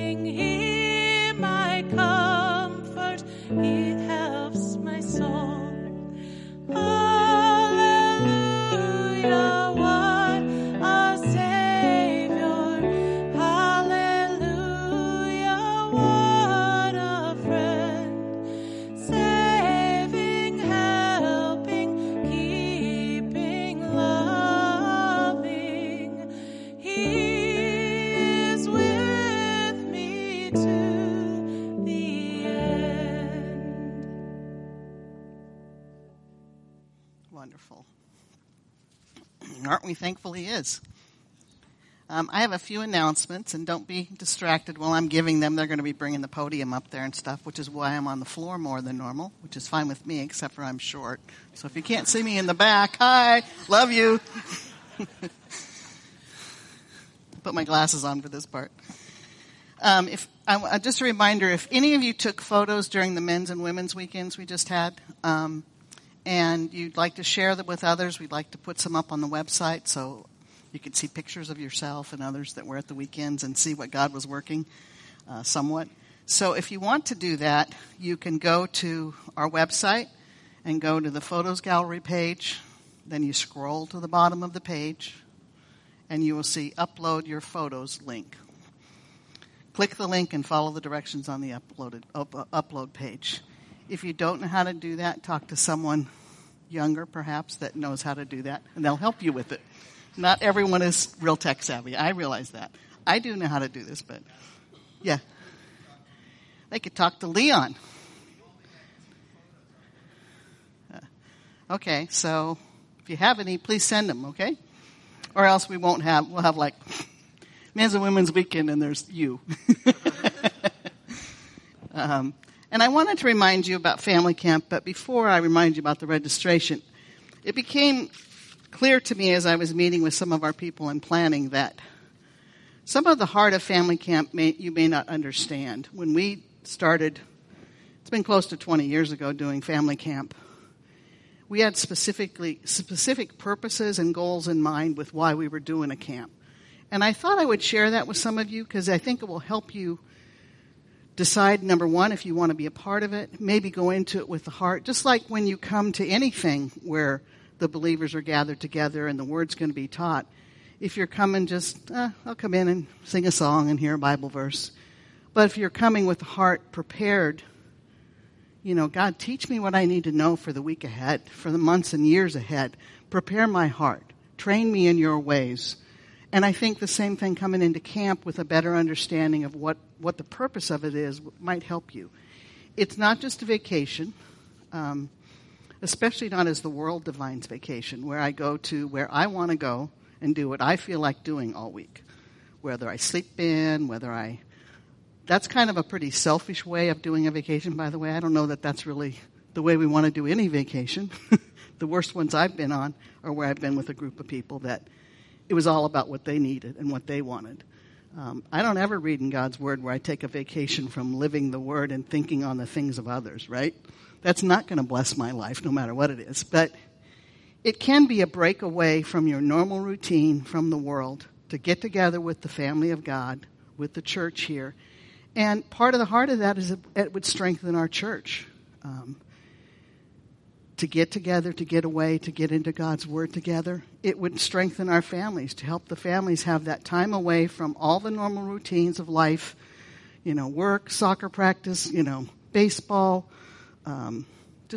He my comfort, He helps my soul. Hallelujah, what a Savior. Hallelujah, what a friend. Saving, helping, keeping, loving. He is with me to the end. Wonderful. Aren't we thankful He is? I have a few announcements, and don't be distracted while I'm giving them. They're going to be bringing the podium up there and stuff, which is why I'm on the floor more than normal, which is fine with me, except for I'm short. So if you can't see me in the back, hi, love you. Put my glasses on for this part. Just a reminder, if any of you took photos during the men's and women's weekends we just had, and you'd like to share them with others, we'd like to put some up on the website so you could see pictures of yourself and others that were at the weekends and see what God was working somewhat. So if you want to do that, you can go to our website and go to the Photos Gallery page. Then you scroll to the bottom of the page, and you will see Upload Your Photos link. Click the link and follow the directions on the upload page. If you don't know how to do that, talk to someone younger, perhaps, that knows how to do that, and they'll help you with it. Not everyone is real tech savvy. I realize that. I do know how to do this, but yeah. They could talk to Leon. Okay, so if you have any, please send them, okay? Or else we'll have like men's and women's weekend and there's you. And I wanted to remind you about family camp, but before I remind you about the registration, it became clear to me as I was meeting with some of our people in planning that some of the heart of family camp you may not understand. When we started, it's been close to 20 years ago doing family camp, we had specific purposes and goals in mind with why we were doing a camp. And I thought I would share that with some of you because I think it will help you decide, number one, if you want to be a part of it. Maybe go into it with the heart. Just like when you come to anything where the believers are gathered together and the word's going to be taught. If you're coming I'll come in and sing a song and hear a Bible verse. But if you're coming with the heart prepared, God, teach me what I need to know for the week ahead, for the months and years ahead. Prepare my heart. Train me in your ways. And I think the same thing coming into camp with a better understanding of what the purpose of it is might help you. It's not just a vacation, especially not as the world defines vacation, where I go to where I want to go and do what I feel like doing all week. Whether I sleep in, that's kind of a pretty selfish way of doing a vacation, by the way. I don't know that that's really the way we want to do any vacation. The worst ones I've been on are where I've been with a group of people that it was all about what they needed and what they wanted. I don't ever read in God's Word where I take a vacation from living the Word and thinking on the things of others, right? That's not going to bless my life, no matter what it is. But it can be a break away from your normal routine from the world to get together with the family of God, with the church here. And part of the heart of that is it would strengthen our church. To get together, to get away, to get into God's Word together. It would strengthen our families, to help the families have that time away from all the normal routines of life, work, soccer practice, baseball. When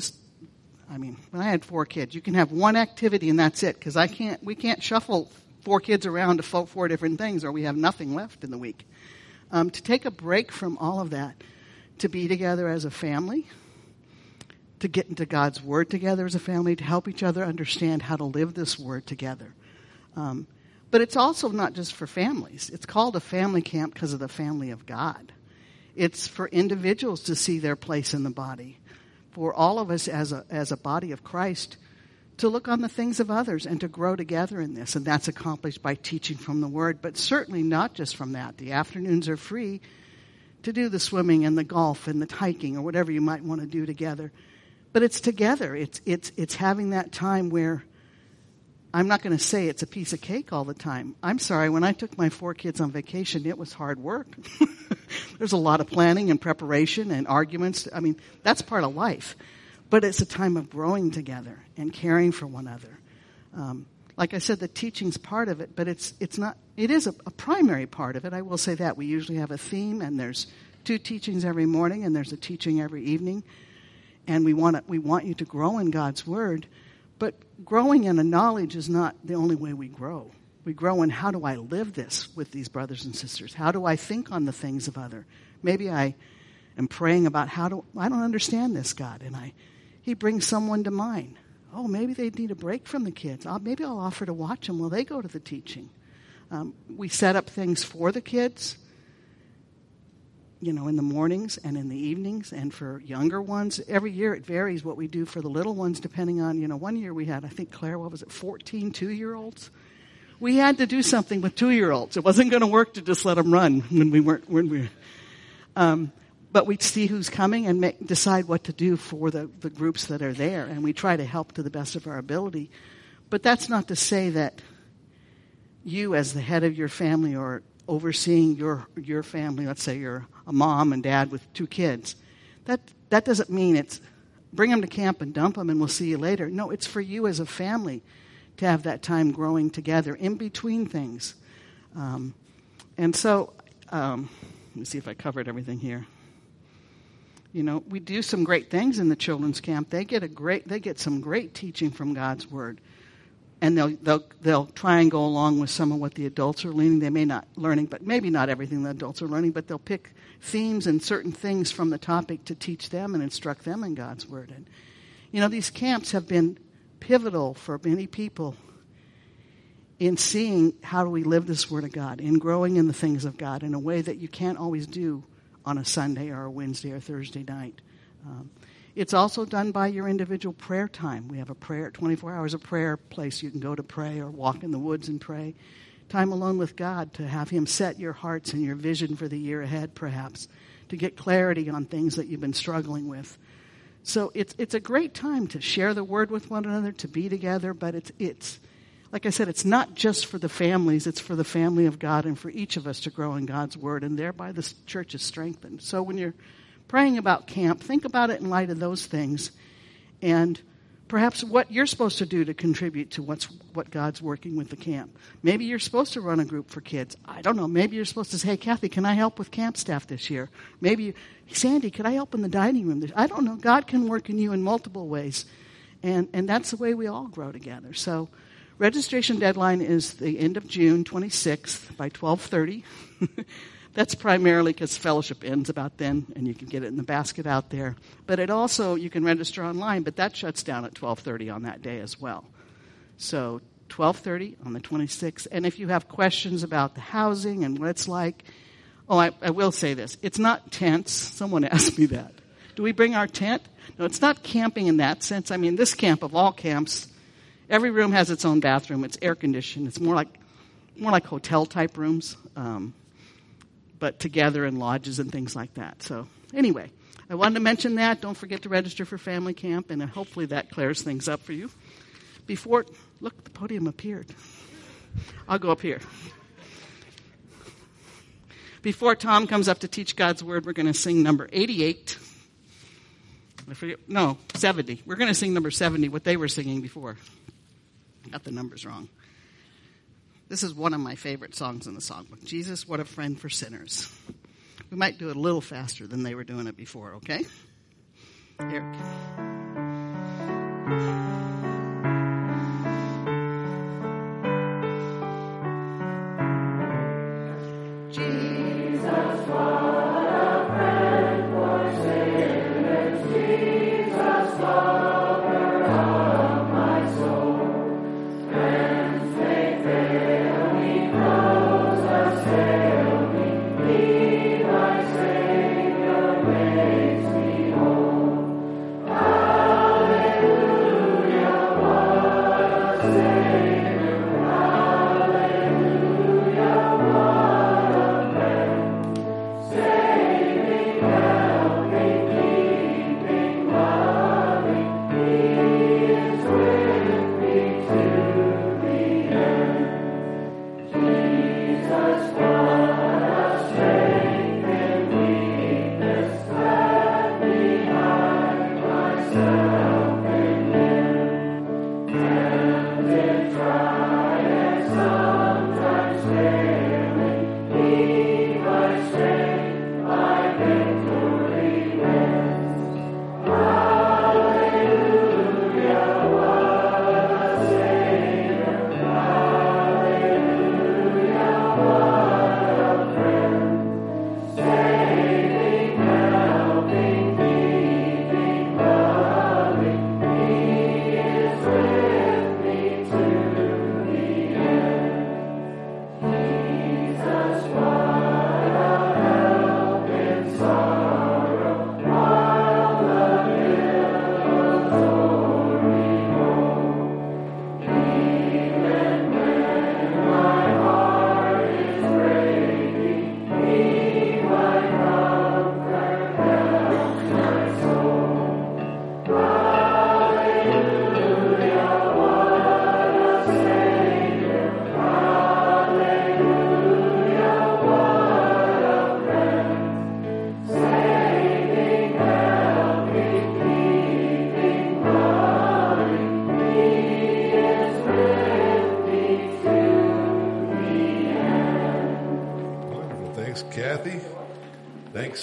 I had 4 kids, you can have one activity and that's it, because we can't shuffle 4 kids around to 4 different things or we have nothing left in the week. To take a break from all of that, to be together as a family, to get into God's Word together as a family, to help each other understand how to live this Word together. But it's also not just for families. It's called a family camp because of the family of God. It's for individuals to see their place in the body. For all of us as a body of Christ to look on the things of others and to grow together in this. And that's accomplished by teaching from the Word, but certainly not just from that. The afternoons are free to do the swimming and the golf and the hiking or whatever you might want to do together. But it's together. It's having that time where I'm not going to say it's a piece of cake all the time. I'm sorry, when I took my 4 kids on vacation, it was hard work. There's a lot of planning and preparation and arguments. I mean, that's part of life. But it's a time of growing together and caring for one another. Like I said, the teaching's part of it, but it is a primary part of it. I will say that. We usually have a theme, and there's 2 teachings every morning, and there's a teaching every evening. And we want you to grow in God's Word. But growing in a knowledge is not the only way we grow. We grow in, how do I live this with these brothers and sisters? How do I think on the things of other? Maybe I am praying about I don't understand this, God, and He brings someone to mind. Oh, maybe they need a break from the kids. Maybe I'll offer to watch them while they go to the teaching. We set up things for the kids, in the mornings and in the evenings, and for younger ones. Every year it varies what we do for the little ones, depending on, one year we had, I think, Claire, 14 2-year-olds? We had to do something with 2-year-olds. It wasn't going to work to just let them run but we'd see who's coming and decide what to do for the groups that are there, and we try to help to the best of our ability. But that's not to say that you, as the head of your family or overseeing your family, let's say you're a mom and dad with 2 kids, that doesn't mean it's bring them to camp and dump them and we'll see you later. No, it's for you as a family to have that time growing together in between things. And so, let me see if I covered everything here. We do some great things in the children's camp. They get some great teaching from God's Word. And they'll try and go along with some of what the adults are learning. They may not learning, but maybe not everything the adults are learning, but they'll pick themes and certain things from the topic to teach them and instruct them in God's Word. And, these camps have been pivotal for many people in seeing how do we live this Word of God, in growing in the things of God in a way that you can't always do on a Sunday or a Wednesday or Thursday night. It's also done by your individual prayer time. We have a 24 hours of prayer place you can go to pray or walk in the woods and pray. Time alone with God to have Him set your hearts and your vision for the year ahead, perhaps, to get clarity on things that you've been struggling with. So it's a great time to share the Word with one another, to be together, but it's like I said, it's not just for the families, it's for the family of God and for each of us to grow in God's Word, and thereby the church is strengthened. So when you're praying about camp, think about it in light of those things, and perhaps what you're supposed to do to contribute to what God's working with the camp. Maybe you're supposed to run a group for kids. I don't know. Maybe you're supposed to say, hey, Kathy, can I help with camp staff this year? Maybe, Sandy, could I help in the dining room? I don't know. God can work in you in multiple ways, and that's the way we all grow together. So registration deadline is the end of June 26th by 12:30. That's primarily because fellowship ends about then, and you can get it in the basket out there. But it also, you can register online, but that shuts down at 12:30 on that day as well. So 12:30 on the 26th. And if you have questions about the housing and what it's like, I will say this. It's not tents. Someone asked me that. Do we bring our tent? No, it's not camping in that sense. I mean, this camp of all camps, every room has its own bathroom. It's air conditioned. It's more like hotel type rooms. But together in lodges and things like that. So anyway, I wanted to mention that. Don't forget to register for family camp, and hopefully that clears things up for you. Look, the podium appeared. I'll go up here. Before Tom comes up to teach God's Word, we're going to sing number 88. 70. We're going to sing number 70, what they were singing before. Got the numbers wrong. This is one of my favorite songs in the songbook. Jesus, what a friend for sinners. We might do it a little faster than they were doing it before, okay? Here. Jesus, what a friend for sinners. Jesus, lover of my soul. Friends, they fail me, foes assail me. He, my Savior, makes me whole. Hallelujah.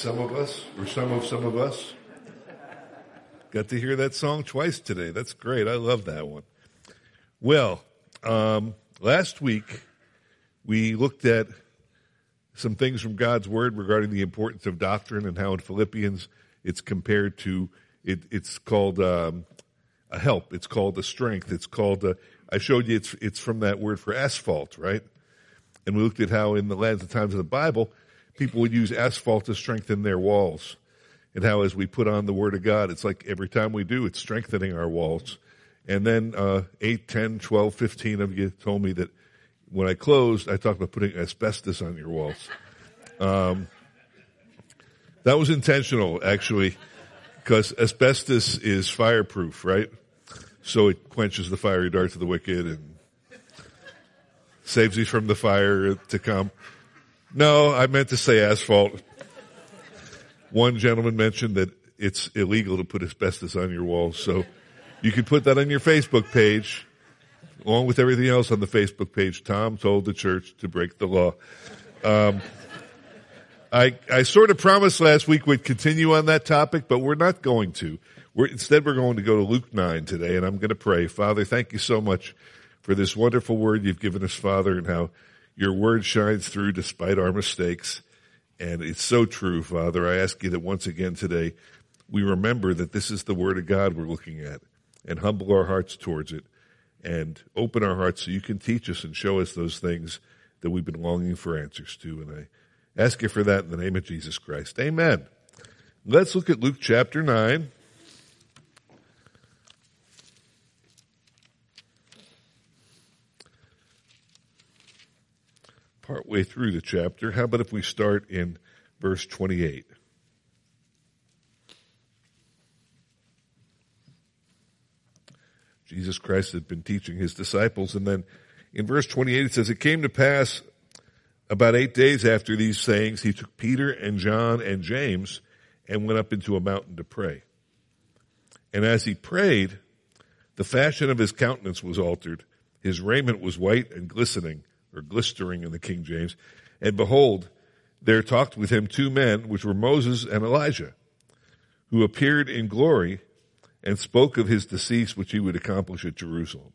some of us, or some of us. Got to hear that song twice today. That's great. I love that one. Well, last week we looked at some things from God's Word regarding the importance of doctrine and how in Philippians it's compared to, it's called a help. It's called a strength. It's called, I showed you it's from that word for asphalt, right? And we looked at how in the lands and times of the Bible, people would use asphalt to strengthen their walls. And how as we put on the Word of God, it's like every time we do, it's strengthening our walls. And then 8, 10, 12, 15 of you told me that when I closed, I talked about putting asbestos on your walls. That was intentional, actually, because asbestos is fireproof, right? So it quenches the fiery darts of the wicked and saves you from the fire to come. No, I meant to say asphalt. One gentleman mentioned that it's illegal to put asbestos on your walls, so you can put that on your Facebook page, along with everything else on the Facebook page. Tom told the church to break the law. I sort of promised last week we'd continue on that topic, but we're not going to. Instead, we're going to go to Luke 9 today, and I'm going to pray. Father, thank you so much for this wonderful word you've given us, Father, and how your word shines through despite our mistakes. And it's so true, Father. I ask you that once again today, we remember that this is the Word of God we're looking at, and humble our hearts towards it, and open our hearts so you can teach us and show us those things that we've been longing for answers to. And I ask you for that in the name of Jesus Christ. Amen. Let's look at Luke chapter 9. Partway through the chapter. How about if we start in verse 28? Jesus Christ had been teaching his disciples, and then in verse 28 it says, "It came to pass about 8 days after these sayings, he took Peter and John and James and went up into a mountain to pray. And as he prayed, the fashion of his countenance was altered. His raiment was white and glistening, or glistering in the King James. And behold, there talked with him 2 men, which were Moses and Elijah, who appeared in glory and spoke of his decease, which he would accomplish at Jerusalem.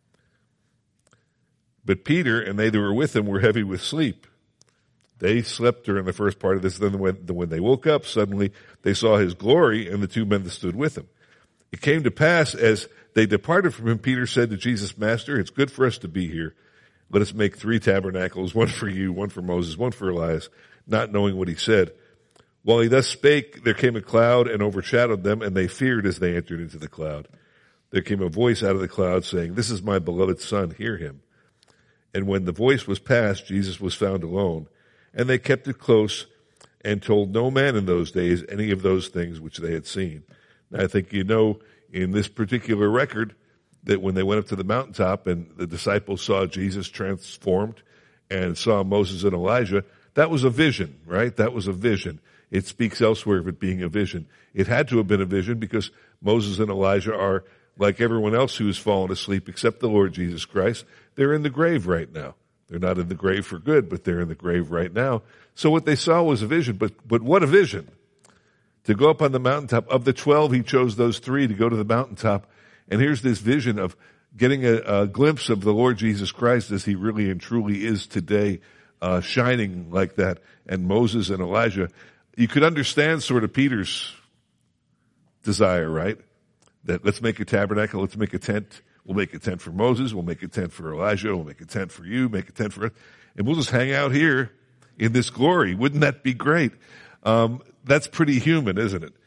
But Peter and they that were with him were heavy with sleep. They slept during the first part of this. Then when they woke up, suddenly they saw his glory and the 2 men that stood with him. It came to pass, as they departed from him, Peter said to Jesus, Master, it's good for us to be here. Let us make 3 tabernacles, one for you, one for Moses, one for Elias, not knowing what he said. While he thus spake, there came a cloud and overshadowed them, and they feared as they entered into the cloud. There came a voice out of the cloud saying, This is my beloved Son, hear him. And when the voice was past, Jesus was found alone. And they kept it close and told no man in those days any of those things which they had seen. Now I think you know in this particular record that when they went up to the mountaintop and the disciples saw Jesus transformed and saw Moses and Elijah, that was a vision, right? That was a vision. It speaks elsewhere of it being a vision. It had to have been a vision because Moses and Elijah are like everyone else who has fallen asleep except the Lord Jesus Christ. They're in the grave right now. They're not in the grave for good, but they're in the grave right now. So what they saw was a vision, but what a vision. To go up on the mountaintop. Of the 12, he chose those 3 to go to the mountaintop. And here's this vision of getting a glimpse of the Lord Jesus Christ as he really and truly is today, shining like that. And Moses and Elijah. You could understand sort of Peter's desire, right? That let's make a tabernacle, let's make a tent. We'll make a tent for Moses, we'll make a tent for Elijah, we'll make a tent for you, make a tent for us. And we'll just hang out here in this glory. Wouldn't that be great? That's pretty human, isn't it?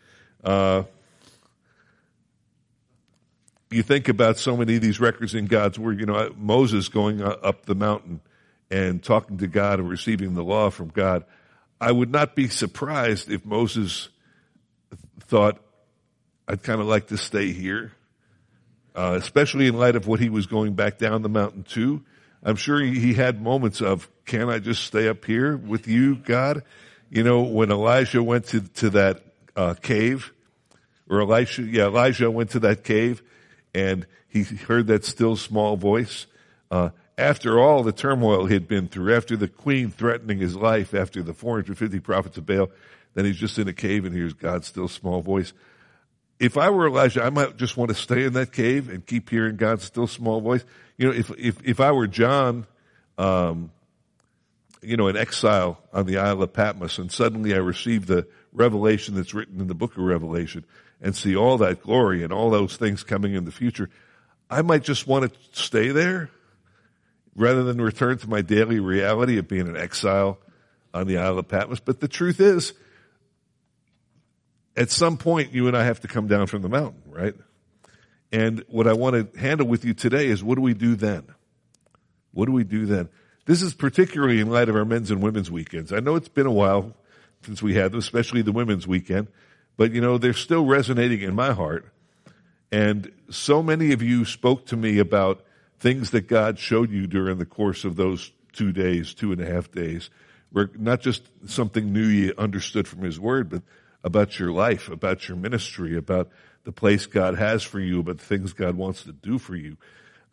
You think about so many of these records in God's Word, you know, Moses going up the mountain and talking to God and receiving the law from God. I would not be surprised if Moses thought, I'd kind of like to stay here, especially in light of what he was going back down the mountain to. I'm sure he had moments of, can I just stay up here with you, God? You know, when Elijah went to that cave, or Elijah went to that cave, and he heard that still small voice. After all the turmoil he had been through, after the queen threatening his life, after the 450 prophets of Baal, then he's just in a cave and hears God's still small voice. If I were Elijah, I might just want to stay in that cave and keep hearing God's still small voice. If I were John, in exile on the Isle of Patmos, and suddenly I receive the revelation that's written in the book of Revelation and see all that glory and all those things coming in the future, I might just want to stay there rather than return to my daily reality of being an exile on the Isle of Patmos. But the truth is, at some point, you and I have to come down from the mountain, right? And what I want to handle with you today is, what do we do then? What do we do then? This is particularly in light of our men's and women's weekends. I know it's been a while since we had them, especially the women's weekend, but they're still resonating in my heart. And so many of you spoke to me about things that God showed you during the course of those 2.5 days, where not just something new you understood from His Word, but about your life, about your ministry, about the place God has for you, about the things God wants to do for you.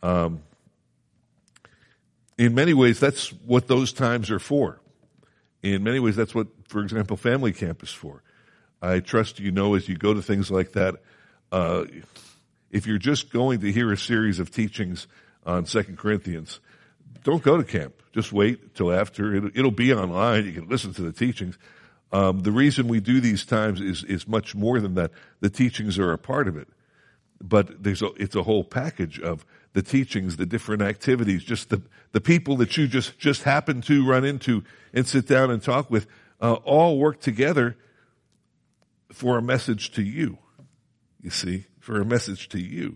In many ways, that's what those times are for. In many ways, that's what, for example, Family Camp is for. I trust as you go to things like that, if you're just going to hear a series of teachings on 2 Corinthians, don't go to camp. Just wait till after. It'll be online. You can listen to the teachings. The reason we do these times is much more than that. The teachings are a part of it. But it's a whole package of the teachings, the different activities, just the people that you just happen to run into and sit down and talk with, all work together for a message to you. You see, for a message to you.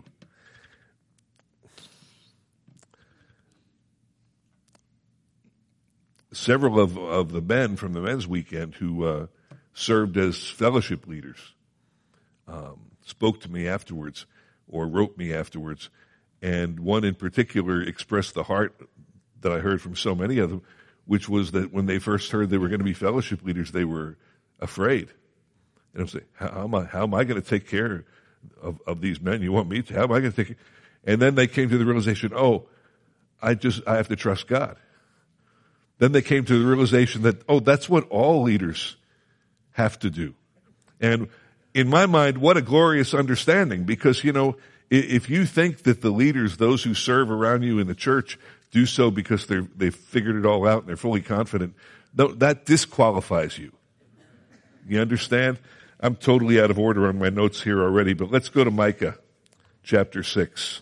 Several of the men from the men's weekend who served as fellowship leaders spoke to me afterwards or wrote me afterwards. And one in particular expressed the heart that I heard from so many of them, which was that when they first heard they were going to be fellowship leaders, they were afraid. And I'm saying, how am I going to take care of these men? You want me to? How am I going to take care? And then they came to the realization, I have to trust God. Then they came to the realization that, that's what all leaders have to do. And in my mind, what a glorious understanding, because, if you think that the leaders, those who serve around you in the church, do so because they've figured it all out and they're fully confident, that disqualifies you. You understand? I'm totally out of order on my notes here already, but let's go to Micah chapter 6.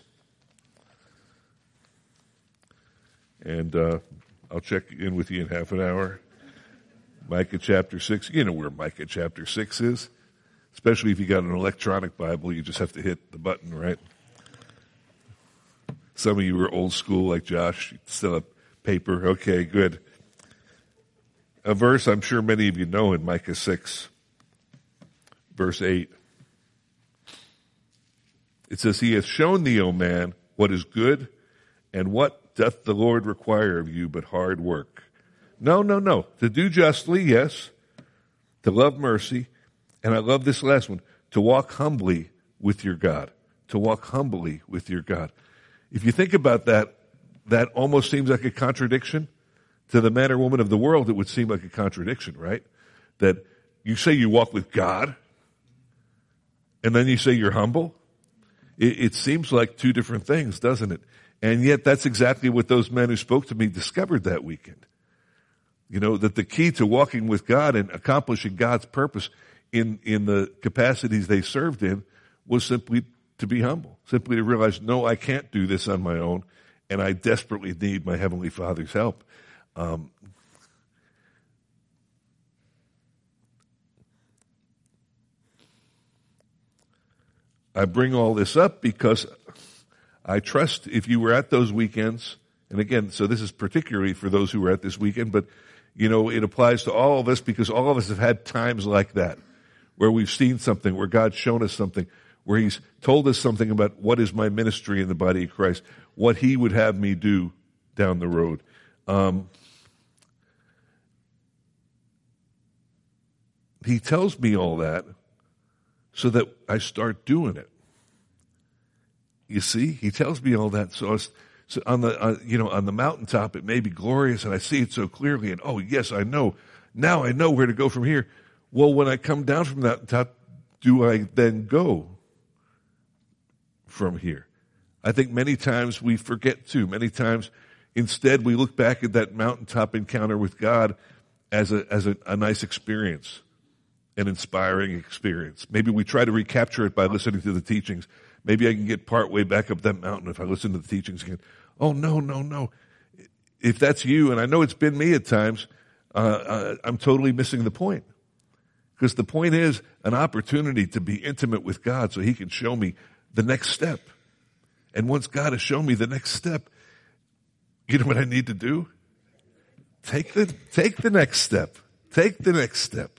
And I'll check in with you in half an hour. Micah chapter 6. You know where Micah chapter 6 is. Especially if you got an electronic Bible, you just have to hit the button, right? Some of you are old school like Josh. You still have paper. Okay, good. A verse I'm sure many of you know in Micah 6, verse 8. It says, He hath shown thee, O man, what is good, and what doth the Lord require of you but hard work? No. To do justly, yes. To love mercy. And I love this last one. To walk humbly with your God. To walk humbly with your God. If you think about that, that almost seems like a contradiction. To the man or woman of the world, it would seem like a contradiction, right? That you say you walk with God, and then you say you're humble. It seems like two different things, doesn't it? And yet that's exactly what those men who spoke to me discovered that weekend. That the key to walking with God and accomplishing God's purpose in the capacities they served in was simply to be humble, simply to realize, no, I can't do this on my own, and I desperately need my Heavenly Father's help. I bring all this up because I trust if you were at those weekends, and again, so this is particularly for those who were at this weekend, but it applies to all of us because all of us have had times like that, where we've seen something, where God's shown us something, where He's told us something about what is my ministry in the body of Christ, what He would have me do down the road. He tells me all that so that I start doing it. You see, He tells me all that so on the mountaintop it may be glorious and I see it so clearly and yes, I know. Now I know where to go from here. Well, when I come down from that, how do I then go from here? I think many times we forget to. Many times, instead, we look back at that mountaintop encounter with God as a nice experience, an inspiring experience. Maybe we try to recapture it by listening to the teachings. Maybe I can get part way back up that mountain if I listen to the teachings again. Oh, no. If that's you, and I know it's been me at times, I'm totally missing the point. Because the point is an opportunity to be intimate with God so he can show me the next step. And once God has shown me the next step, you know what I need to do? Take the next step. Take the next step.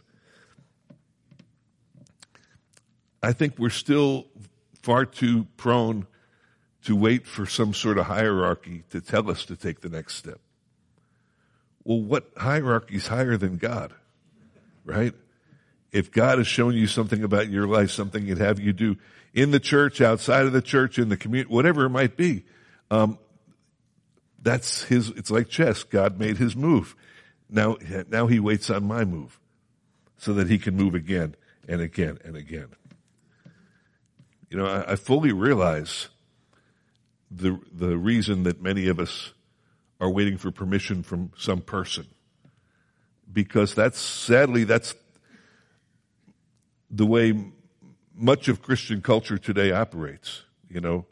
I think we're still far too prone to wait for some sort of hierarchy to tell us to take the next step. Well, what hierarchy is higher than God, right? If God has shown you something about your life, something he'd have you do in the church, outside of the church, in the community, whatever it might be, it's like chess. God made his move. Now he waits on my move so that he can move again and again and again. You know, I fully realize the reason that many of us are waiting for permission from some person, because that's the way much of Christian culture today operates. You know,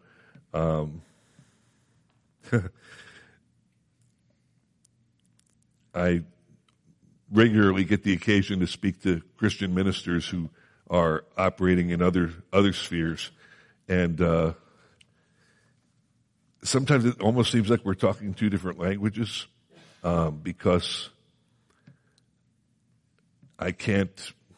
I regularly get the occasion to speak to Christian ministers who are operating in other spheres, and sometimes it almost seems like we're talking two different languages, because I can't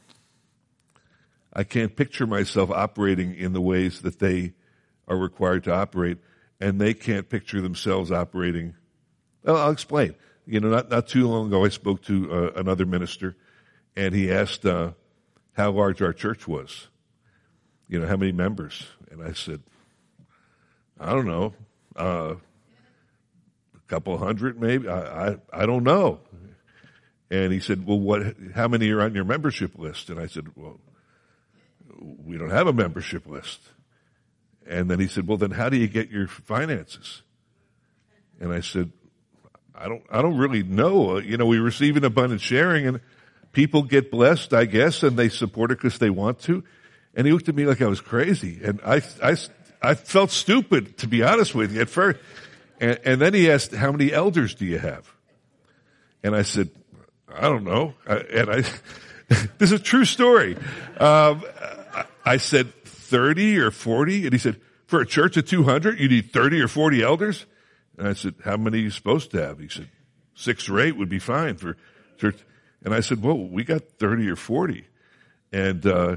picture myself operating in the ways that they are required to operate, and they can't picture themselves operating. Well, I'll explain. You know, not too long ago, I spoke to another minister, and he asked how large our church was. You know, how many members? And I said, I don't know, a couple hundred maybe. I don't know. And he said, well, how many are on your membership list? And I said, well, we don't have a membership list. And then he said, well, then how do you get your finances? And I said, I don't really know. You know, we receive an abundant sharing, and people get blessed, I guess, and they support it because they want to. And he looked at me like I was crazy. And I felt stupid, to be honest with you, at first. And then he asked, how many elders do you have? And I said, I don't know. This is a true story. I said 30 or 40. And he said, for a church of 200, you need 30 or 40 elders? And I said, how many are you supposed to have? He said, 6 or 8 would be fine for church. And I said, well, we got 30 or 40. And,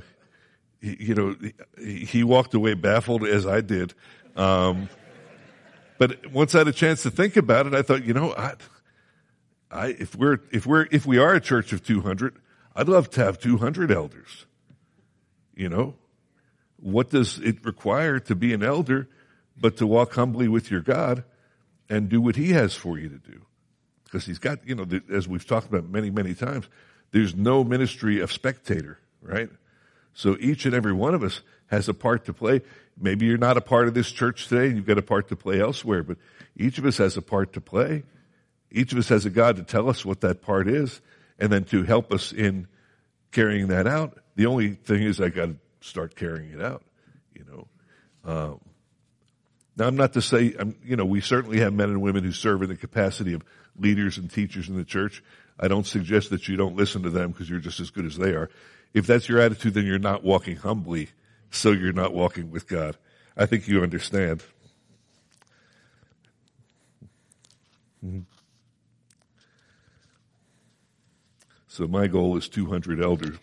he walked away baffled, as I did. But once I had a chance to think about it, I thought, you know, if we are a church of 200, I'd love to have 200 elders. You know, what does it require to be an elder but to walk humbly with your God and do what he has for you to do? Because he's got, you know, as we've talked about many, many times, there's no ministry of spectator, right? So each and every one of us has a part to play. Maybe you're not a part of this church today and you've got a part to play elsewhere, but each of us has a part to play. Each of us has a God to tell us what that part is and then to help us in carrying that out. The only thing is I got to start carrying it out, you know. Now, I'm not to say, we certainly have men and women who serve in the capacity of leaders and teachers in the church. I don't suggest that you don't listen to them because you're just as good as they are. If that's your attitude, then you're not walking humbly, so you're not walking with God. I think you understand. Mm-hmm. So my goal is 200 elders.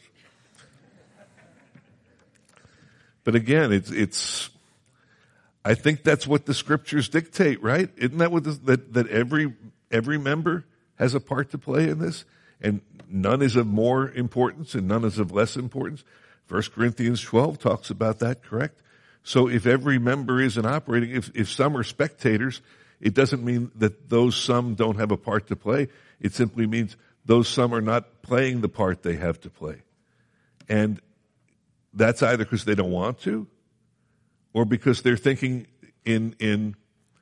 But again, it's I think that's what the scriptures dictate, right? Isn't that what that every member has a part to play in this? And none is of more importance and none is of less importance. 1 Corinthians 12 talks about that, correct? So if every member isn't operating, if some are spectators, it doesn't mean that those some don't have a part to play. It simply means those some are not playing the part they have to play. And that's either because they don't want to, or because they're thinking in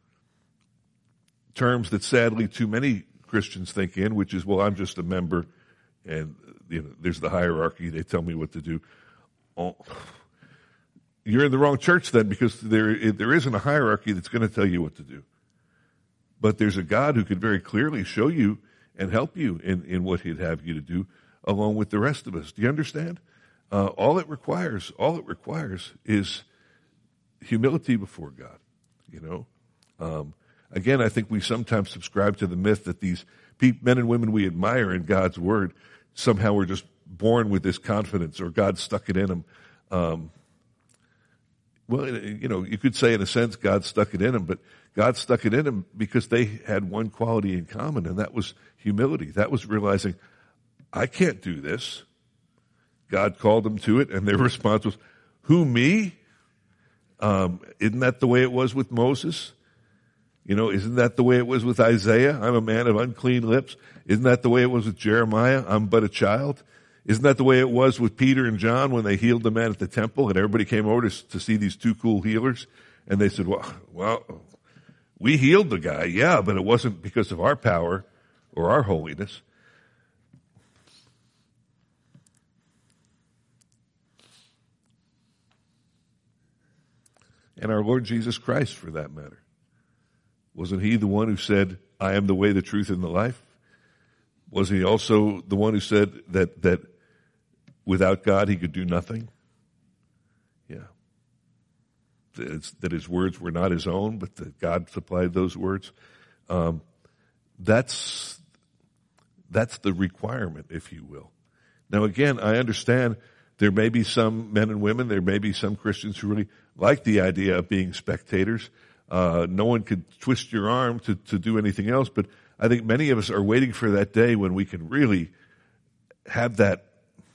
terms that sadly too many Christians think in, which is, well, I'm just a member, and there's the hierarchy. They tell me what to do. Oh, you're in the wrong church then, because there isn't a hierarchy that's going to tell you what to do. But there's a God who could very clearly show you and help you in what he'd have you to do, along with the rest of us. Do you understand? All it requires is humility before God. Again, I think we sometimes subscribe to the myth that these men and women we admire in God's word somehow were just born with this confidence, or God stuck it in them. Well, you could say in a sense God stuck it in them, but God stuck it in them because they had one quality in common, and that was humility. That was realizing, I can't do this. God called them to it, and their response was, who, me? Isn't that the way it was with Moses? Isn't that the way it was with Isaiah? I'm a man of unclean lips. Isn't that the way it was with Jeremiah? I'm but a child. Isn't that the way it was with Peter and John when they healed the man at the temple and everybody came over to see these two cool healers? And they said, well, we healed the guy, yeah, but it wasn't because of our power or our holiness. And our Lord Jesus Christ, for that matter. Wasn't he the one who said, I am the way, the truth, and the life? Wasn't he also the one who said that without God he could do nothing? Yeah. That his words were not his own, but that God supplied those words. That's the requirement, if you will. Now again, I understand there may be some men and women, there may be some Christians who really like the idea of being spectators. No one could twist your arm to do anything else, but I think many of us are waiting for that day when we can really have that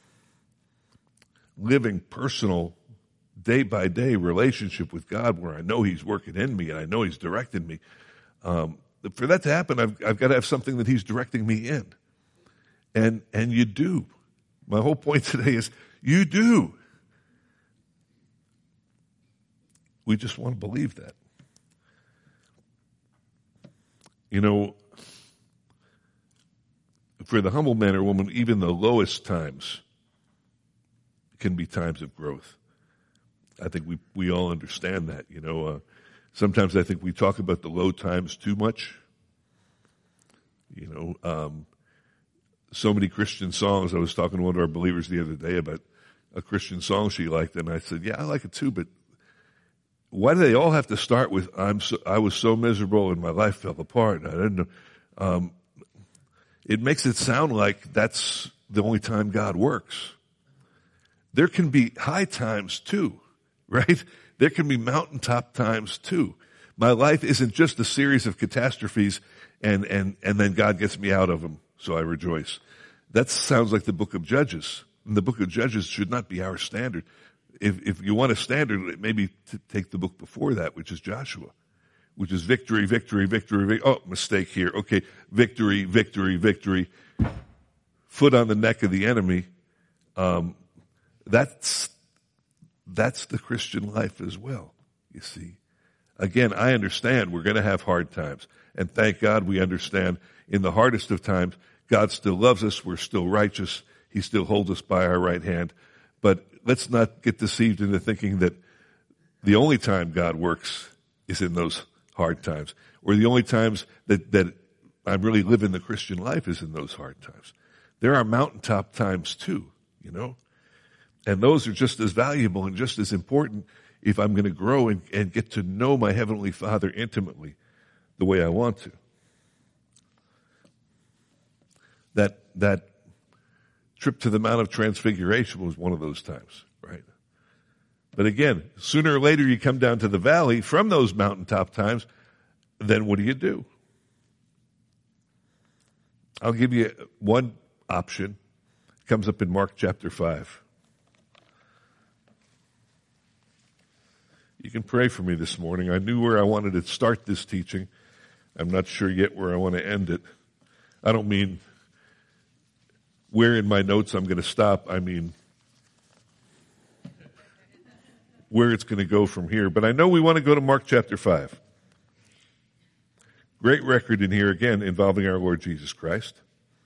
living, personal, day-by-day relationship with God where I know he's working in me and I know he's directing me. For that to happen, I've got to have something that he's directing me in. And you do. My whole point today is you do. We just want to believe that. For the humble man or woman, even the lowest times can be times of growth. I think we all understand that. Sometimes I think we talk about the low times too much. So many Christian songs. I was talking to one of our believers the other day about a Christian song she liked, and I said, yeah, I like it too, but why do they all have to start with, I was so miserable and my life fell apart? I didn't know. It makes it sound like that's the only time God works. There can be high times too, right? There can be mountaintop times too. My life isn't just a series of catastrophes and then God gets me out of them, so I rejoice. That sounds like the book of Judges. And the book of Judges should not be our standard. If you want a standard, maybe take the book before that, which is Joshua, which is victory, victory, victory. Oh, mistake here. Okay, victory, victory, victory. Foot on the neck of the enemy. That's the Christian life as well, you see. Again, I understand we're going to have hard times. And thank God we understand in the hardest of times, God still loves us. We're still righteous. He still holds us by our right hand. But let's not get deceived into thinking that the only time God works is in those hard times, or the only times that I'm really living the Christian life is in those hard times. There are mountaintop times too, and those are just as valuable and just as important if I'm going to grow and get to know my Heavenly Father intimately the way I want to. That trip to the Mount of Transfiguration was one of those times, right? But again, sooner or later you come down to the valley from those mountaintop times, then what do? I'll give you one option. It comes up in Mark chapter 5. You can pray for me this morning. I knew where I wanted to start this teaching. I'm not sure yet where I want to end it. I don't mean where in my notes I'm going to stop. I mean where it's going to go from here. But I know we want to go to Mark chapter 5. Great record in here, again, involving our Lord Jesus Christ.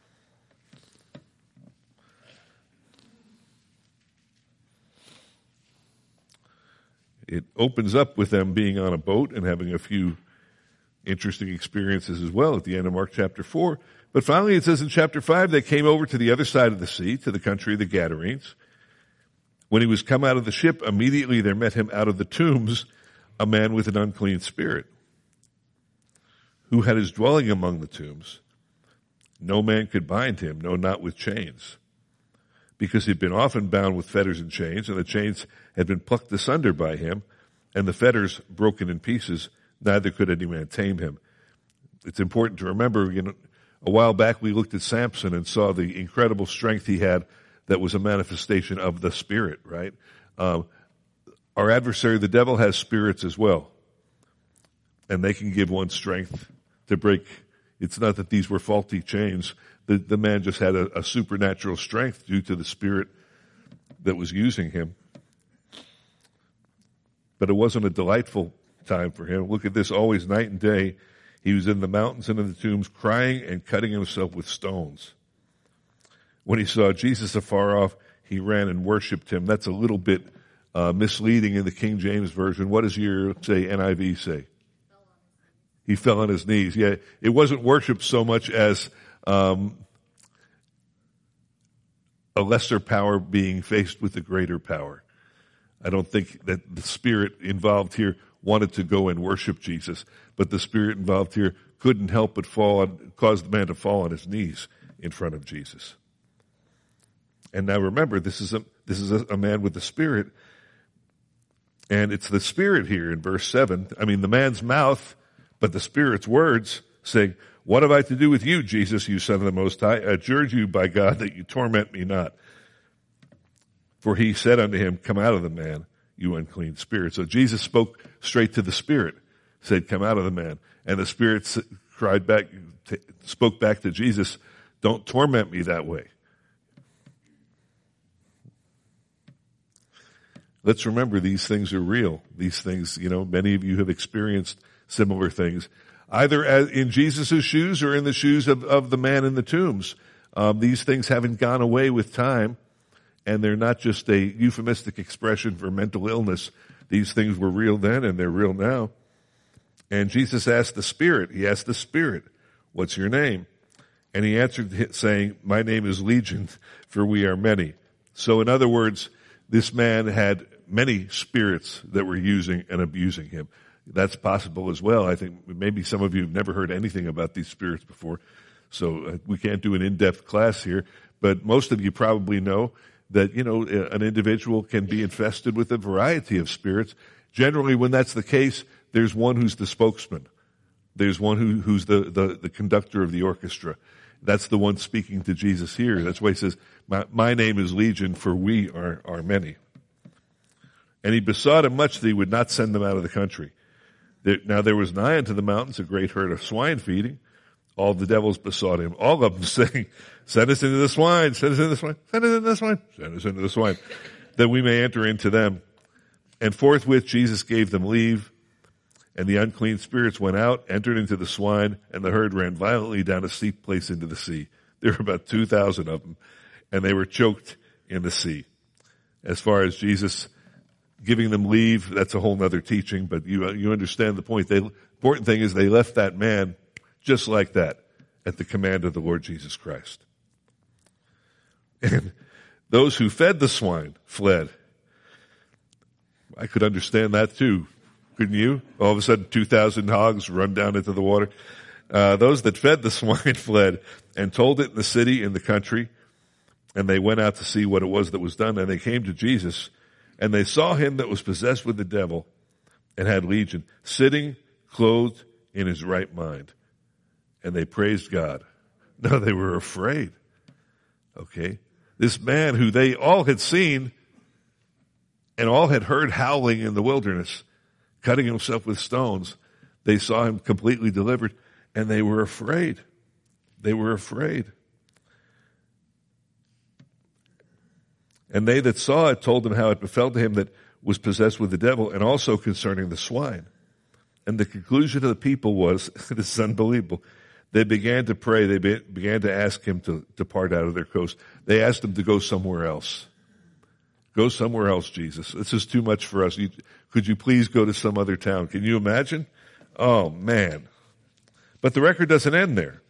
It opens up with them being on a boat and having a few interesting experiences as well at the end of Mark chapter 4. But finally it says in chapter 5, they came over to the other side of the sea, to the country of the Gadarenes. When he was come out of the ship, immediately there met him out of the tombs a man with an unclean spirit, who had his dwelling among the tombs. No man could bind him, no, not with chains, because he'd been often bound with fetters and chains, and the chains had been plucked asunder by him, and the fetters broken in pieces, neither could any man tame him. It's important to remember, a while back we looked at Samson and saw the incredible strength he had that was a manifestation of the Spirit, right? Our adversary, the devil, has spirits as well, and they can give one strength to break. It's not that these were faulty chains. The man just had a supernatural strength due to the Spirit that was using him. But it wasn't a delightful time for him. Look at this, always night and day, he was in the mountains and in the tombs, crying and cutting himself with stones. When he saw Jesus afar off, he ran and worshipped him. That's a little bit misleading in the King James Version. What does your, NIV say? He fell on his knees. Yeah, it wasn't worship so much as a lesser power being faced with a greater power. I don't think that the spirit involved here wanted to go and worship Jesus, but the spirit involved here couldn't help but cause the man to fall on his knees in front of Jesus. And now remember, this is a man with the Spirit, and it's the Spirit here in verse 7. I mean, the man's mouth, but the Spirit's words saying, "What have I to do with you, Jesus, you Son of the Most High? I adjure you by God that you torment me not." For he said unto him, "Come out of the man, you unclean spirit." So Jesus spoke straight to the Spirit, said, "Come out of the man." And the Spirit spoke back to Jesus, "Don't torment me that way." Let's remember these things are real. These things, many of you have experienced similar things, either in Jesus' shoes or in the shoes of the man in the tombs. These things haven't gone away with time, and they're not just a euphemistic expression for mental illness. These things were real then, and they're real now. And Jesus asked the Spirit, "What's your name?" And he answered saying, "My name is Legion, for we are many." So in other words, this man had many spirits that were using and abusing him. That's possible as well. I think maybe some of you have never heard anything about these spirits before, so we can't do an in-depth class here. But most of you probably know that, an individual can be infested with a variety of spirits. Generally, when that's the case, there's one who's the spokesman. There's one who's the conductor of the orchestra. That's the one speaking to Jesus here. That's why he says, my name is Legion, for we are many. And he besought him much that he would not send them out of the country. Now there was nigh unto the mountains a great herd of swine feeding. All the devils besought him, all of them saying, "Send us into the swine, send us into the swine, send us into the swine, send us into the swine, that we may enter into them." And forthwith Jesus gave them leave, and the unclean spirits went out, entered into the swine, and the herd ran violently down a steep place into the sea. There were about 2,000 of them, and they were choked in the sea. As far as Jesus giving them leave, that's a whole nother teaching, but you understand the point. The important thing is they left that man just like that at the command of the Lord Jesus Christ. And those who fed the swine fled. I could understand that too, couldn't you? All of a sudden 2,000 hogs run down into the water. Those that fed the swine fled and told it in the city, in the country, and they went out to see what it was that was done, and they came to Jesus, and they saw him that was possessed with the devil and had legion, sitting clothed in his right mind. And they praised God. No, they were afraid. Okay? This man who they all had seen and all had heard howling in the wilderness, cutting himself with stones, they saw him completely delivered, and they were afraid. They were afraid. And they that saw it told him how it befell to him, that was possessed with the devil, and also concerning the swine. And the conclusion of the people was, this is unbelievable, they began to pray, they began to ask him to depart out of their coast. They asked him to go somewhere else. Go somewhere else, Jesus. This is too much for us. Could you please go to some other town? Can you imagine? Oh, man. But the record doesn't end there.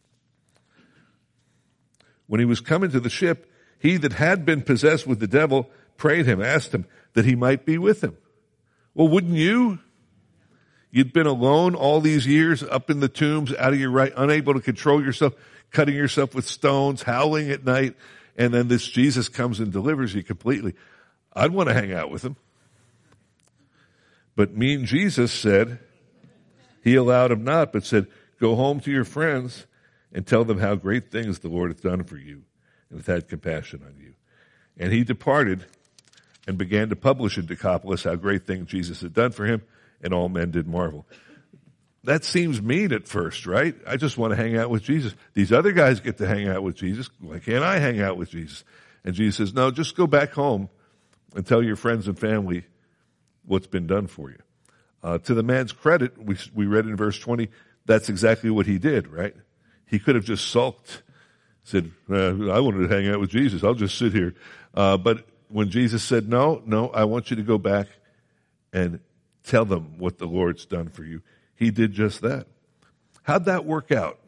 When he was coming to the ship, he that had been possessed with the devil prayed him, asked him that he might be with him. Well, wouldn't you? You'd been alone all these years, up in the tombs, out of your right, unable to control yourself, cutting yourself with stones, howling at night, and then this Jesus comes and delivers you completely. I'd want to hang out with him. But mean Jesus said, he allowed him not, but said, go home to your friends and tell them how great things the Lord hath done for you and hath had compassion on you. And he departed and began to publish in Decapolis how great things Jesus had done for him, and all men did marvel. That seems mean at first, right? I just want to hang out with Jesus. These other guys get to hang out with Jesus. Why can't I hang out with Jesus? And Jesus says, no, just go back home and tell your friends and family what's been done for you. To the man's credit, we read in verse 20, that's exactly what he did, right? He could have just sulked, said, I wanted to hang out with Jesus. I'll just sit here. But when Jesus said, no, I want you to go back and tell them what the Lord's done for you, he did just that. How'd that work out?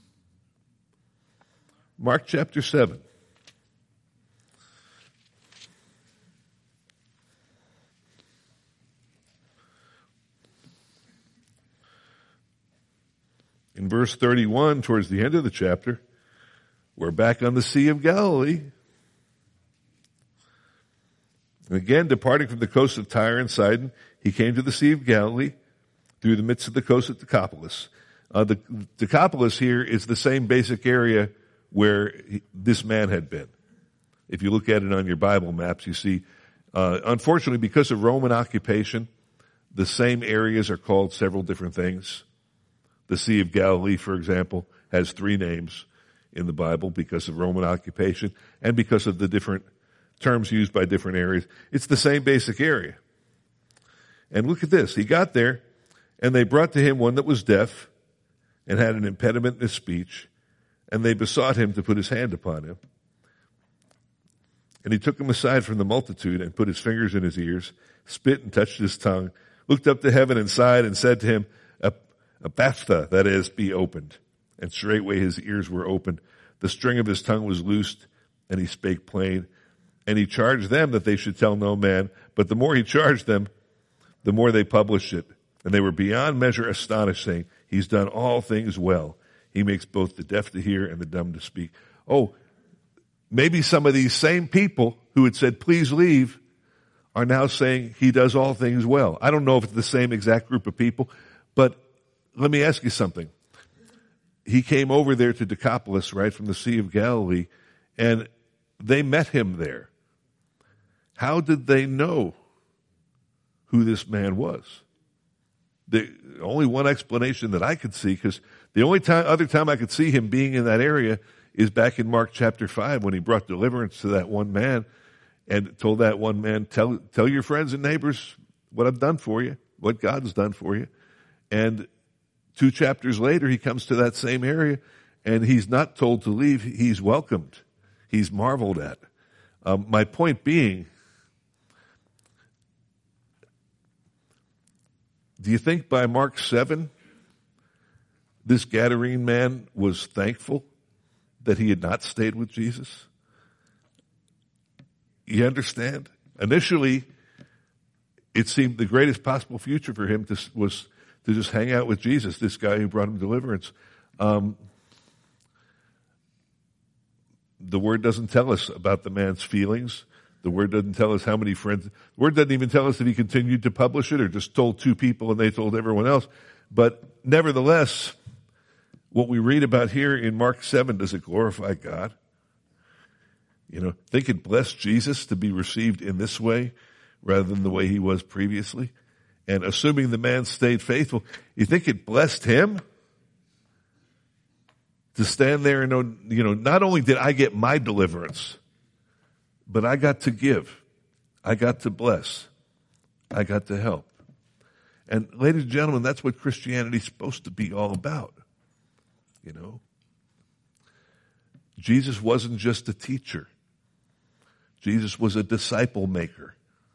Mark chapter 7. In verse 31, towards the end of the chapter, we're back on the Sea of Galilee. And again, departing from the coast of Tyre and Sidon, he came to the Sea of Galilee through the midst of the coast of Decapolis. The Decapolis here is the same basic area where this man had been. If you look at it on your Bible maps, you see, unfortunately, because of Roman occupation, the same areas are called several different things. The Sea of Galilee, for example, has 3 names in the Bible because of Roman occupation and because of the different terms used by different areas. It's the same basic area. And look at this. He got there, and they brought to him one that was deaf and had an impediment in his speech, and they besought him to put his hand upon him. And he took him aside from the multitude and put his fingers in his ears, spit and touched his tongue, looked up to heaven and sighed and said to him, Ephphatha, that is, be opened. And straightway his ears were opened. The string of his tongue was loosed, and he spake plain. And he charged them that they should tell no man. But the more he charged them, the more they published it. And they were beyond measure astonished, saying, he's done all things well. He makes both the deaf to hear and the dumb to speak. Oh, maybe some of these same people who had said, please leave, are now saying he does all things well. I don't know if it's the same exact group of people, but let me ask you something. He came over there to Decapolis, right, from the Sea of Galilee, and they met him there. How did they know who this man was? The only one explanation that I could see, because the only other time I could see him being in that area is back in Mark chapter 5 when he brought deliverance to that one man and told that one man, tell your friends and neighbors what I've done for you, what God has done for you. And 2 chapters later, he comes to that same area, and he's not told to leave. He's welcomed. He's marveled at. My point being, do you think by Mark 7, this Gadarene man was thankful that he had not stayed with Jesus? You understand? Initially, it seemed the greatest possible future for him was to just hang out with Jesus, this guy who brought him deliverance. The Word doesn't tell us about the man's feelings. The Word doesn't tell us how many friends. The Word doesn't even tell us if he continued to publish it or just told 2 people and they told everyone else. But nevertheless, what we read about here in Mark 7, does it glorify God? You know, think it blessed Jesus to be received in this way rather than the way he was previously? And assuming the man stayed faithful, you think it blessed him to stand there and know, you know, not only did I get my deliverance, but I got to give. I got to bless. I got to help. And ladies and gentlemen, that's what Christianity is supposed to be all about. You know? Jesus wasn't just a teacher. Jesus was a disciple maker.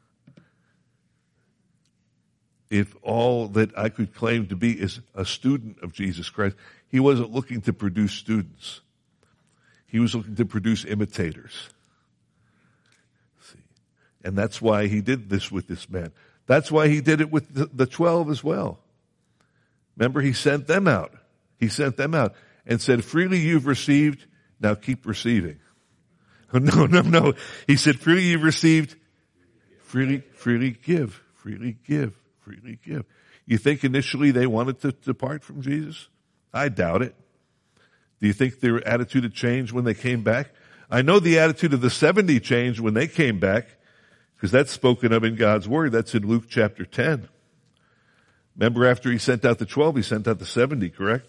If all that I could claim to be is a student of Jesus Christ, he wasn't looking to produce students. He was looking to produce imitators. See? And that's why he did this with this man. That's why he did it with the 12 as well. Remember, he sent them out. He sent them out and said, freely you've received, now keep receiving. No. He said, freely you've received, freely give, freely give, freely give. You think initially they wanted to depart from Jesus? I doubt it. Do you think their attitude had changed when they came back? I know the attitude of the 70 changed when they came back, because that's spoken of in God's Word. That's in Luke chapter 10. Remember, after he sent out the 12, he sent out the 70, correct?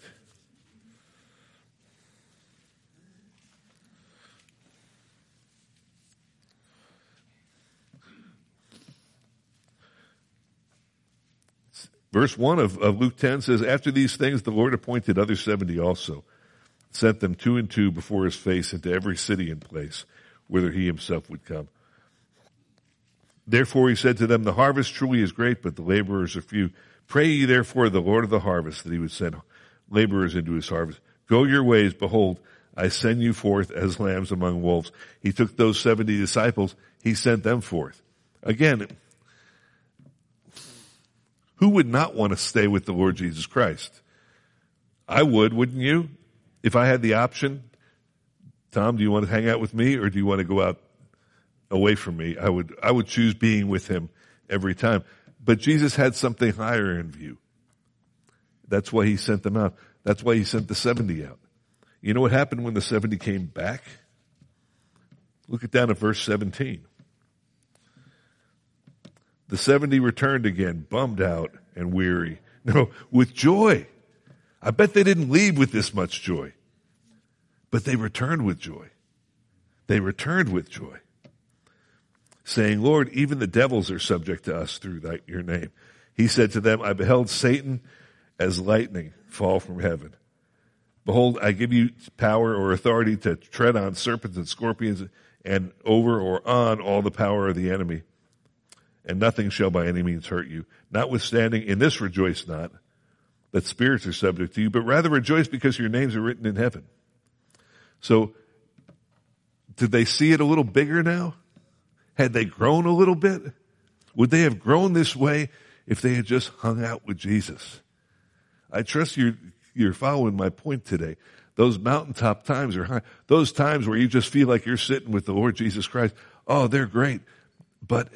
Verse 1 of Luke 10 says, after these things the Lord appointed other 70 also, sent them 2 and 2 before his face into every city and place, whither he himself would come. Therefore he said to them, the harvest truly is great, but the laborers are few. Pray ye therefore the Lord of the harvest that he would send laborers into his harvest. Go your ways, behold, I send you forth as lambs among wolves. He took those 70 disciples, he sent them forth. Again, who would not want to stay with the Lord Jesus Christ? I would, wouldn't you? If I had the option, Tom, do you want to hang out with me or do you want to go out away from me? I would choose being with him every time. But Jesus had something higher in view. That's why he sent them out. That's why he sent the 70 out. You know what happened when the 70 came back? Look at down at verse 17. The 70 returned again, bummed out and weary. No, with joy. I bet they didn't leave with this much joy. But they returned with joy. They returned with joy. Saying, Lord, even the devils are subject to us through your name. He said to them, I beheld Satan as lightning fall from heaven. Behold, I give you power or authority to tread on serpents and scorpions and over or on all the power of the enemy. And nothing shall by any means hurt you. Notwithstanding, in this rejoice not, that spirits are subject to you, but rather rejoice because your names are written in heaven. So, did they see it a little bigger now? Had they grown a little bit? Would they have grown this way if they had just hung out with Jesus? I trust you're following my point today. Those mountaintop times are high. Those times where you just feel like you're sitting with the Lord Jesus Christ. Oh, they're great. But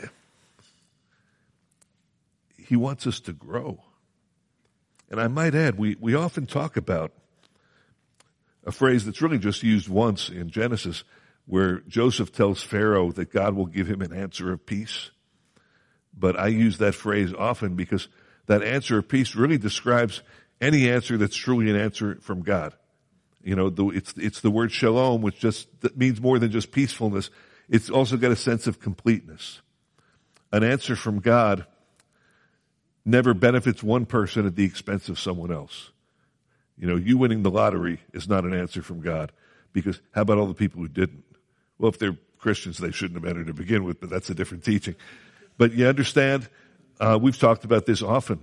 he wants us to grow. And I might add, we often talk about a phrase that's really just used once in Genesis, where Joseph tells Pharaoh that God will give him an answer of peace. But I use that phrase often because that answer of peace really describes any answer that's truly an answer from God. You know, it's the word shalom, which that means more than just peacefulness. It's also got a sense of completeness. An answer from God never benefits one person at the expense of someone else. You know, you winning the lottery is not an answer from God, because how about all the people who didn't? Well, if they're Christians, they shouldn't have entered to begin with, but that's a different teaching. But you understand, we've talked about this often.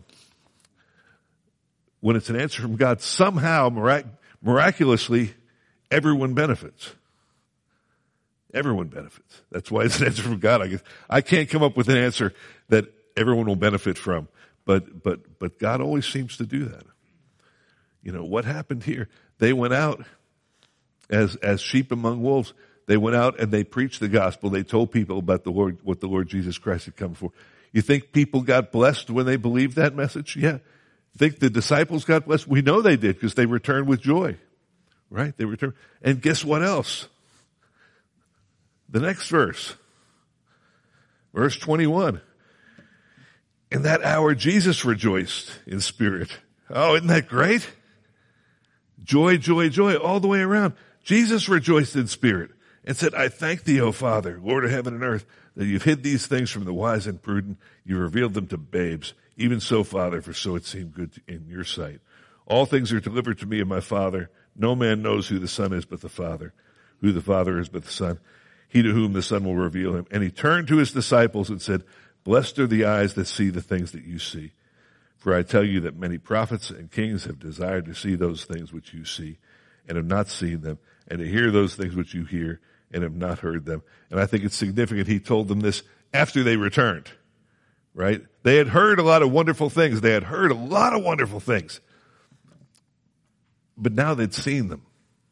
When it's an answer from God, somehow, miraculously, everyone benefits. Everyone benefits. That's why it's an answer from God, I guess. I can't come up with an answer that everyone will benefit from. But God always seems to do that. You know, what happened here? They went out as sheep among wolves. They went out and they preached the gospel. They told people about the Lord, what the Lord Jesus Christ had come for. You think people got blessed when they believed that message? Yeah. Think the disciples got blessed? We know they did because they returned with joy. Right? They returned. And guess what else? The next verse. Verse 21. In that hour Jesus rejoiced in spirit. Oh, isn't that great? Joy, joy, joy all the way around. Jesus rejoiced in spirit and said, I thank thee, O Father, Lord of heaven and earth, that you've hid these things from the wise and prudent. You revealed them to babes. Even so, Father, for so it seemed good in your sight. All things are delivered to me of my Father. No man knows who the Son is but the Father, who the Father is but the Son, he to whom the Son will reveal him. And he turned to his disciples and said, blessed are the eyes that see the things that you see. For I tell you that many prophets and kings have desired to see those things which you see and have not seen them, and to hear those things which you hear and have not heard them. And I think it's significant he told them this after they returned, right? They had heard a lot of wonderful things. But now they'd seen them.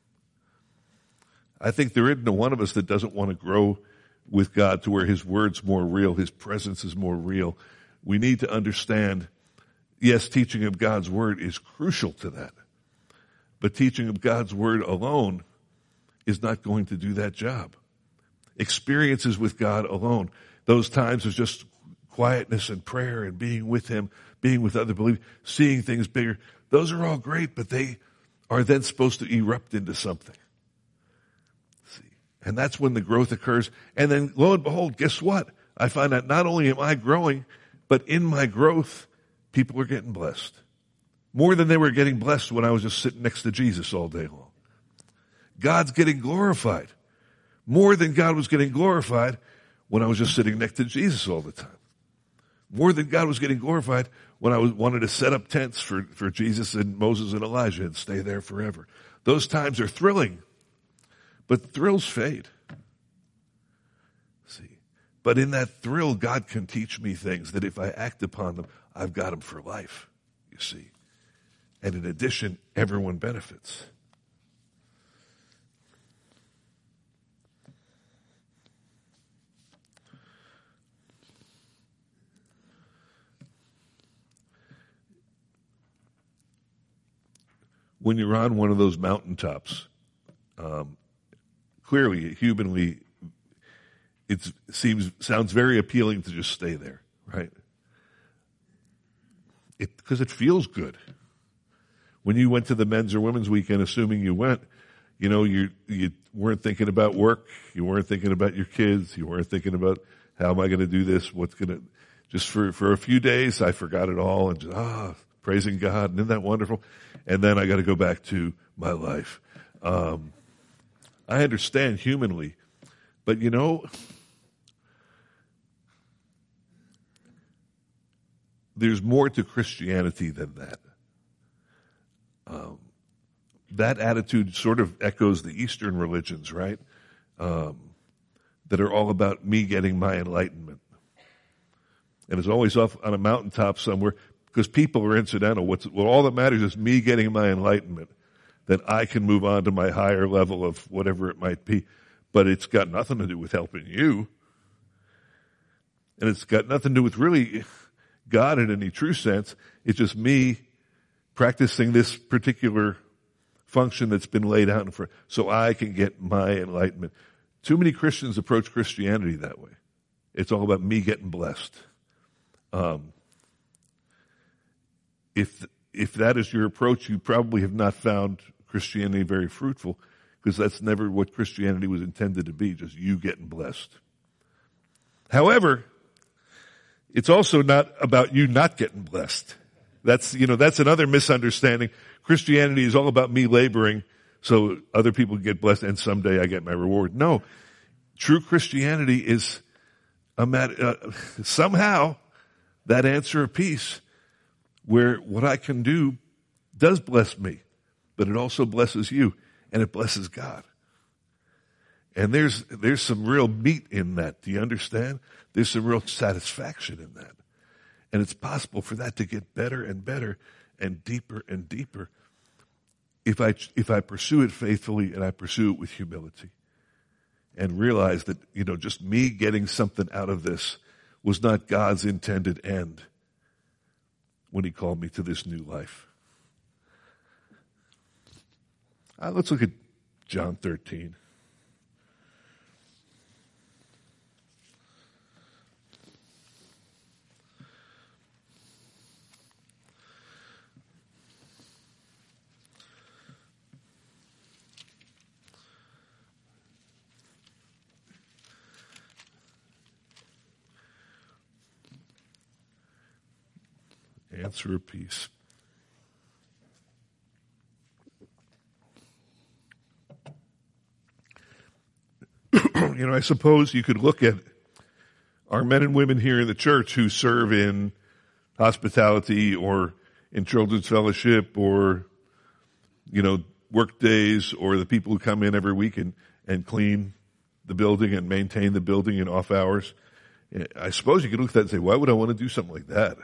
I think there isn't one of us that doesn't want to grow with God to where his word's more real, his presence is more real. We need to understand, yes, teaching of God's word is crucial to that. But teaching of God's word alone is not going to do that job. Experiences with God alone, those times of just quietness and prayer and being with him, being with other believers, seeing things bigger, those are all great, but they are then supposed to erupt into something. See, and that's when the growth occurs. And then lo and behold, guess what? I find that not only am I growing, but in my growth, people are getting blessed. More than they were getting blessed when I was just sitting next to Jesus all day long. God's getting glorified. More than God was getting glorified when I was just sitting next to Jesus all the time. More than God was getting glorified when I wanted to set up tents for Jesus and Moses and Elijah and stay there forever. Those times are thrilling, but thrills fade. See, but in that thrill, God can teach me things that if I act upon them, I've got them for life, you see. And in addition, everyone benefits. When you're on one of those mountaintops, clearly, humanly, sounds very appealing to just stay there, right? Because it feels good. When you went to the men's or women's weekend, assuming you went, you weren't thinking about work, you weren't thinking about your kids, you weren't thinking about how am I going to do this, just for a few days, I forgot it all and just, praising God, and isn't that wonderful? And then I got to go back to my life. I understand humanly, but there's more to Christianity than that. That attitude sort of echoes the Eastern religions, right? That are all about me getting my enlightenment. And it's always off on a mountaintop somewhere because people are incidental. All that matters is me getting my enlightenment. Then I can move on to my higher level of whatever it might be. But it's got nothing to do with helping you. And it's got nothing to do with really God in any true sense. It's just me practicing this particular function that's been laid out so I can get my enlightenment. Too many Christians approach Christianity that way. It's all about me getting blessed. If that is your approach, you probably have not found Christianity very fruitful, because that's never what Christianity was intended to be, just you getting blessed. However, it's also not about you not getting blessed. That's another misunderstanding. Christianity is all about me laboring so other people get blessed and someday I get my reward. No. True Christianity is somehow that answer of peace where what I can do does bless me, but it also blesses you and it blesses God. And there's some real meat in that. Do you understand? There's some real satisfaction in that. And it's possible for that to get better and better and deeper if I pursue it faithfully and I pursue it with humility and realize that, just me getting something out of this was not God's intended end when he called me to this new life. Let's look at John 13. Answer of peace. I suppose you could look at our men and women here in the church who serve in hospitality or in children's fellowship or, work days, or the people who come in every week and clean the building and maintain the building in off hours. I suppose you could look at that and say, why would I want to do something like that?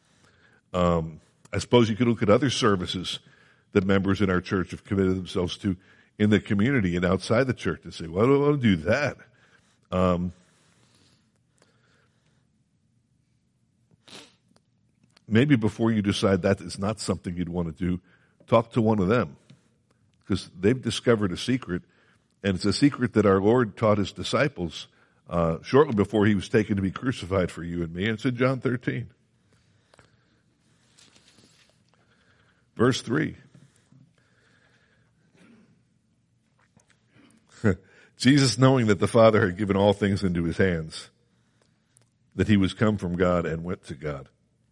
I suppose you could look at other services that members in our church have committed themselves to in the community and outside the church and say, why do I want to do that? Maybe before you decide that is not something you'd want to do, talk to one of them, because they've discovered a secret, and it's a secret that our Lord taught his disciples shortly before he was taken to be crucified for you and me. And it's in John 13. Verse 3. Jesus, knowing that the Father had given all things into his hands, that he was come from God and went to God,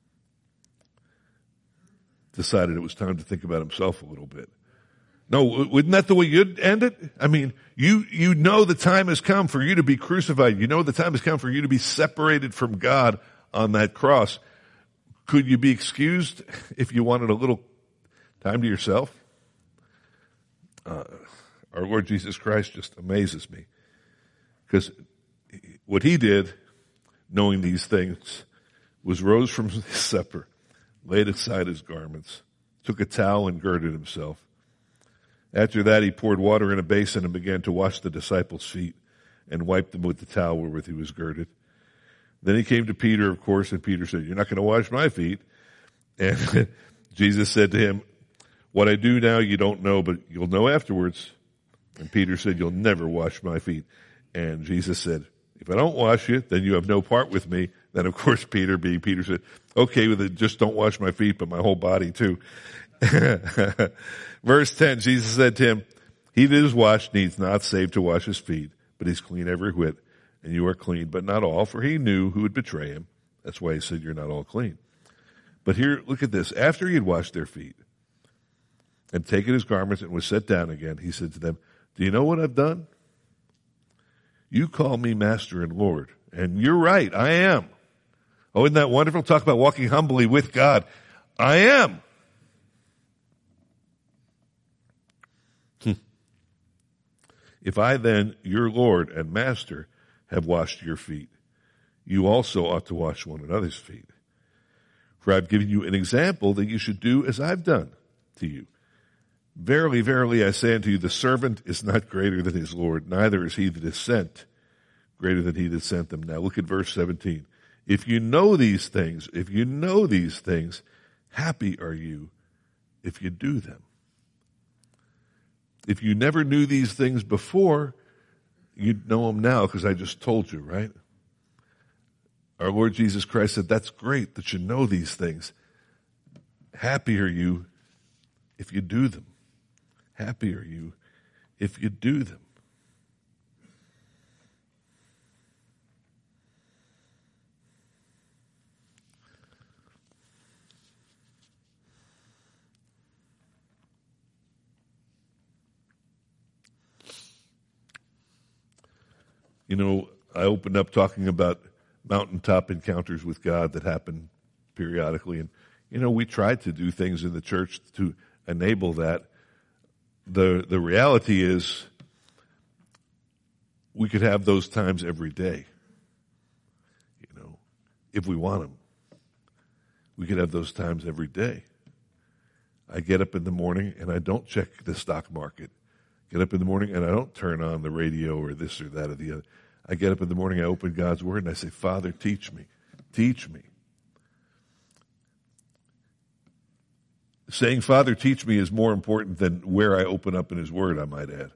decided it was time to think about himself a little bit. No, wouldn't that the way you'd end it? I mean, you know the time has come for you to be crucified. You know the time has come for you to be separated from God on that cross. Could you be excused if you wanted a little time to yourself? Our Lord Jesus Christ just amazes me, because what he did, knowing these things, was rose from his supper, laid aside his garments, took a towel and girded himself. After that, he poured water in a basin and began to wash the disciples' feet and wiped them with the towel wherewith he was girded. Then he came to Peter, of course, and Peter said, "You're not going to wash my feet." And Jesus said to him, "What I do now you don't know, but you'll know afterwards." And Peter said, "You'll never wash my feet." And Jesus said, "If I don't wash you, then you have no part with me." Then, of course, Peter, being Peter, said, "Okay with it, just don't wash my feet, but my whole body too." Verse 10, Jesus said to him, "He that is washed needs not save to wash his feet, but he's clean every whit. And you are clean, but not all, for he knew who would betray him." That's why he said you're not all clean. But here, look at this. After he had washed their feet and taken his garments and was set down again, he said to them, "Do you know what I've done? You call me Master and Lord, and you're right, I am." Oh, isn't that wonderful? Talk about walking humbly with God. I am. If I then, your Lord and Master, have washed your feet, you also ought to wash one another's feet. For I've given you an example that you should do as I've done to you. Verily, verily, I say unto you, the servant is not greater than his Lord, neither is he that is sent greater than he that sent them. Now look at verse 17. If you know these things, happy are you if you do them. If you never knew these things before, you'd know them now, because I just told you, right? Our Lord Jesus Christ said, that's great that you know these things. Happy are you if you do them. Happy are you if you do them. I opened up talking about mountaintop encounters with God that happen periodically. And, we tried to do things in the church to enable that. The reality is we could have those times every day, if we want them. We could have those times every day. I get up in the morning and I don't check the stock market. Get up in the morning and I don't turn on the radio or this or that or the other. I get up in the morning, I open God's Word, and I say, Father, teach me. Teach me. Saying, Father, teach me is more important than where I open up in His Word, I might add.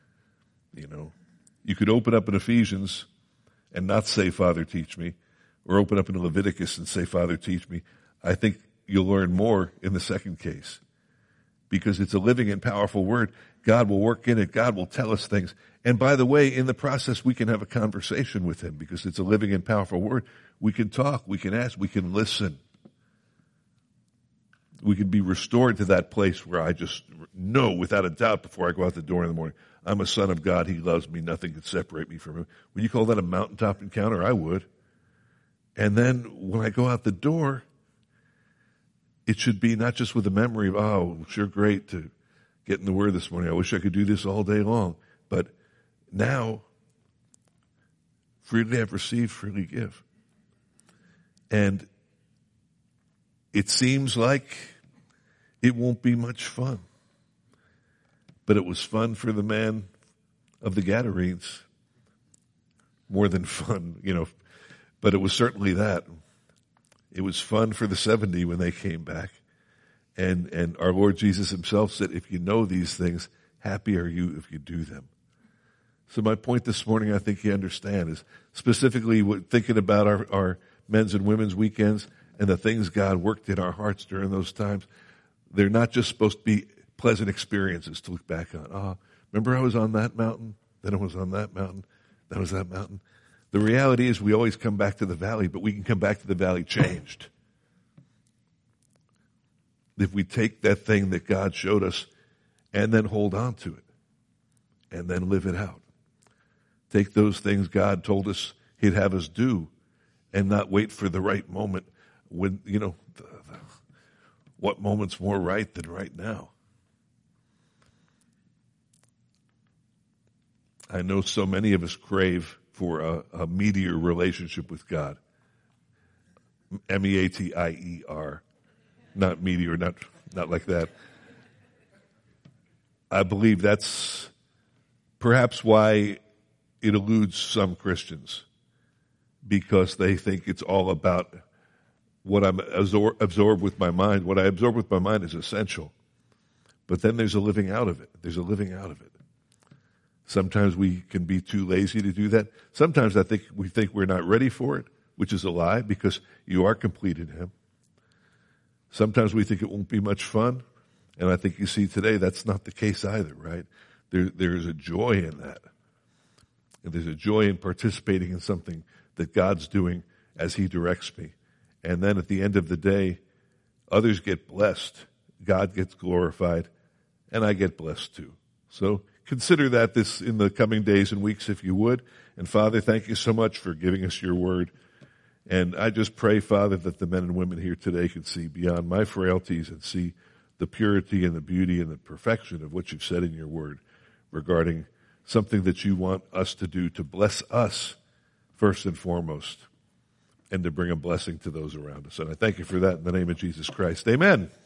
You could open up in Ephesians and not say, Father, teach me, or open up in Leviticus and say, Father, teach me. I think you'll learn more in the second case, because it's a living and powerful Word. God will work in it. God will tell us things. And by the way, in the process, we can have a conversation with Him, because it's a living and powerful Word. We can talk, we can ask, we can listen. we could be restored to that place where I just know without a doubt before I go out the door in the morning, I'm a son of God. He loves me. Nothing can separate me from him. Would you call that a mountaintop encounter? I would. And then when I go out the door, it should be not just with a memory of, oh, sure, great to get in the Word this morning. I wish I could do this all day long. But now, freely have received, freely give. And it seems like it won't be much fun. But it was fun for the man of the Gadarenes. More than fun, but it was certainly that. It was fun for the 70 when they came back. And our Lord Jesus himself said, if you know these things, happy are you if you do them. So my point this morning, I think you understand, is specifically thinking about our men's and women's weekends and the things God worked in our hearts during those times. They're not just supposed to be pleasant experiences to look back on. Remember I was on that mountain, then I was on that mountain, then I was that mountain. The reality is we always come back to the valley, but we can come back to the valley changed. If we take that thing that God showed us and then hold on to it and then live it out. Take those things God told us he'd have us do and not wait for the right moment when, what moment's more right than right now? I know so many of us crave for a meatier relationship with God. MEATIER. Not meatier, not like that. I believe that's perhaps why it eludes some Christians, because they think it's all about what I'm absorbed with my mind. What I absorb with my mind is essential. But then there's a living out of it. There's a living out of it. Sometimes we can be too lazy to do that. Sometimes we think we're not ready for it, which is a lie, because you are complete in him. Sometimes we think it won't be much fun, and I think you see today that's not the case either, right? There's a joy in that. And there's a joy in participating in something that God's doing as he directs me. And then at the end of the day, others get blessed, God gets glorified, and I get blessed too. So consider that this in the coming days and weeks if you would. And Father, thank you so much for giving us your word. And I just pray, Father, that the men and women here today can see beyond my frailties and see the purity and the beauty and the perfection of what you've said in your word regarding something that you want us to do to bless us first and foremost and to bring a blessing to those around us. And I thank you for that in the name of Jesus Christ. Amen.